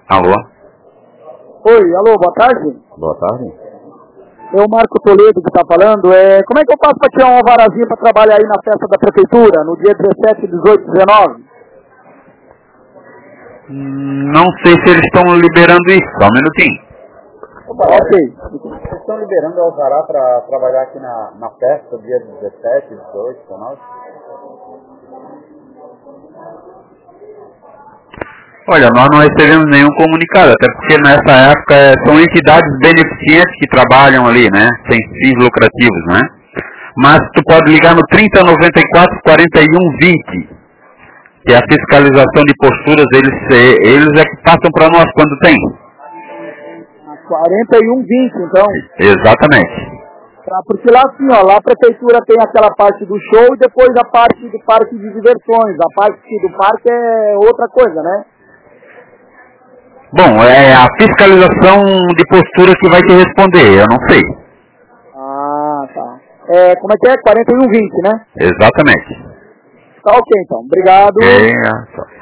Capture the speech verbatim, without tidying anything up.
Alô? Oi, alô, boa tarde. Boa tarde. É o Marco Toledo que está falando. É, como é que eu faço para tirar uma varazinha para trabalhar aí na festa da prefeitura, no dia dezessete, dezoito, dezenove? Hum, Não sei se eles estão liberando isso, só um minutinho. Opa, ok. Vocês estão liberando o alvará para trabalhar aqui na, na festa, dia dezessete, dezoito, dezenove? Olha, nós não recebemos nenhum comunicado, até porque nessa época eh, são entidades beneficentes que trabalham ali, né? Sem fins lucrativos, né? Mas tu pode ligar no trinta, noventa e quatro, quarenta e um, vinte, que é a fiscalização de posturas, eles, eh, eles é que passam para nós quando tem. quarenta e um, vinte, então. Exatamente. Tá, porque lá assim, ó, lá a prefeitura tem aquela parte do show e depois a parte do parque de diversões. A parte do parque é outra coisa, né? Bom, é a fiscalização de postura que vai te responder, eu não sei. Ah, tá. É, como é que é? quarenta e um, vinte, né? Exatamente. Tá ok, então. Obrigado. É, só.